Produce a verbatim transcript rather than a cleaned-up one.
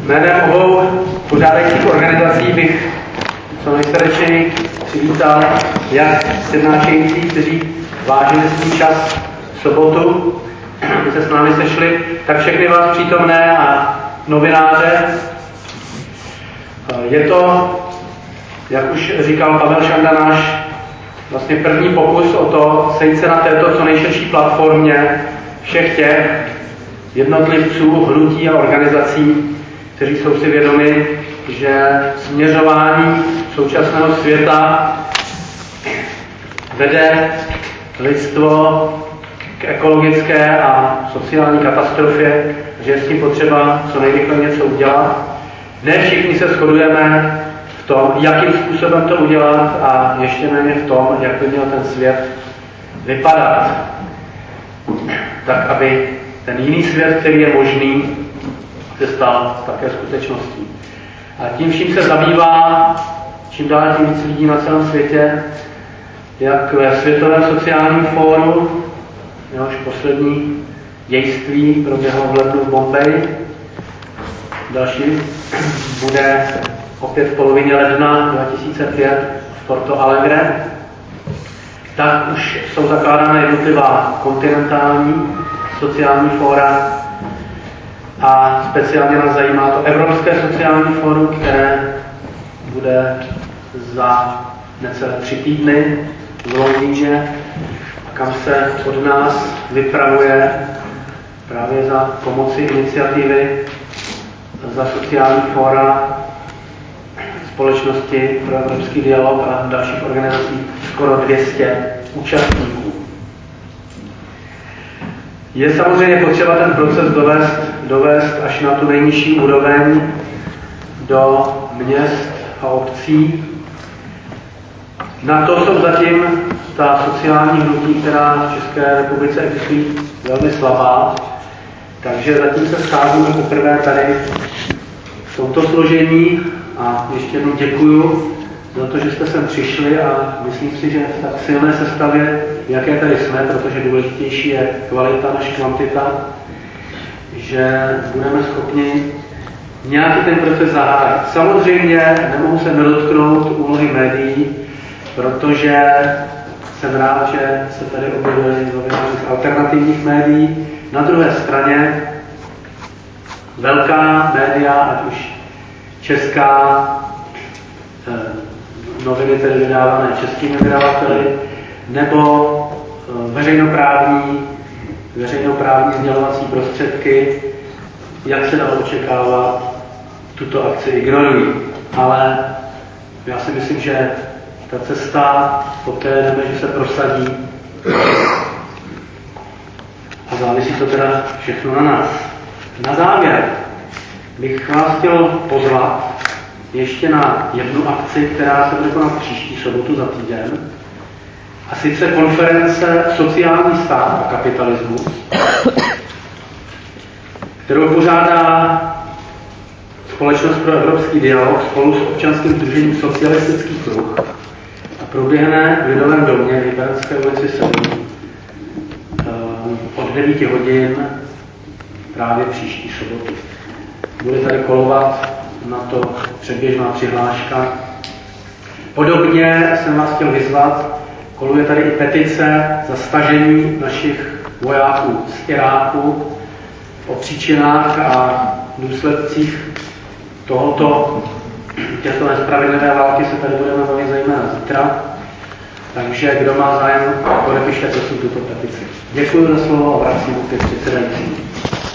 Jménem obou pořádajících organizací bych co nejsrdečněji přivítal jak přednášející, kteří vážili svůj čas v sobotu, kdy se s námi sešli, tak všechny vás přítomné a novináře. Je to, jak už říkal Pavel Šanda, náš vlastně první pokus o to sejít se na této co nejširší platformě všech těch jednotlivců, hnutí a organizací, kteří jsou si vědomi, že směřování současného světa vede lidstvo k ekologické a sociální katastrofě, že je s tím potřeba co nejrychleji něco udělat. Ne všichni se shodujeme v tom, jakým způsobem to udělat a ještě méně v tom, jak by měl ten svět vypadat. Tak, aby ten jiný svět, který je možný, se stal také skutečností. A tím vším se zabývá čím dál tím víc lidí na celém světě, jak ve Světovém sociálním fóru, jehož poslední dějství proběhlo v lednu v Bombeji. Další bude opět v polovině ledna dva tisíce pět v Porto Alegre. Tak už jsou zakládána jednotlivá kontinentální sociální fóra a speciálně nás zajímá to Evropské sociální fórum, které bude za necelé tři týdny v Londýně, kam se od nás vypravuje právě za pomoci iniciativy za sociální fóra Společnosti pro evropský dialog a dalších organizací skoro dvě stě účastníků. Je samozřejmě potřeba ten proces dovést, dovést až na tu nejnižší úroveň do měst a obcí. Na to jsou zatím ta sociální hnutí, která v České republice existují, velmi slabá. Takže zatím se scházíme poprvé tady v tomto složení a ještě jednou děkuju za to, že jste sem přišli a myslím si, že v tak silné sestavě, jaké tady jsme, protože důležitější je kvalita než kvantita, že budeme schopni nějaký ten proces zahájit. Samozřejmě nemohu se nedotknout úlohy médií, protože jsem rád, že se tady objevili novináři z alternativních médií. Na druhé straně velká média, ať už česká, eh, noviny tedy vydávané českými vydavateli, nebo eh, veřejnoprávní, veřejnoprávní sdělovací prostředky, jak se dalo očekávat, tuto akci ignorují. Ale já si myslím, že ta cesta poté jdeme, že se prosadí a závisí to teda všechno na nás. Na závěr bych vás chtěl pozvat ještě na jednu akci, která se bude konat příští sobotu za týden, a sice konference Sociální stát a kapitalismus, kterou pořádá Společnost pro evropský dialog spolu s občanským sdružením Socialistický kruh a proběhne v Lidovém domě v Liberecké ulici sedm od devíti hodin právě příští sobotu. Bude tady kolovat na to předběžná přihláška. Podobně jsem vás chtěl vyzvat, koluje tady i petice za stažení našich vojáků z Iráku. O příčinách a důsledcích tohoto, těchto nespravedlivé války se tady budeme bavit zejména zítra. Takže kdo má zájem, podepište prosím tuto petici. Děkuji za slovo a vracím opět předsedající.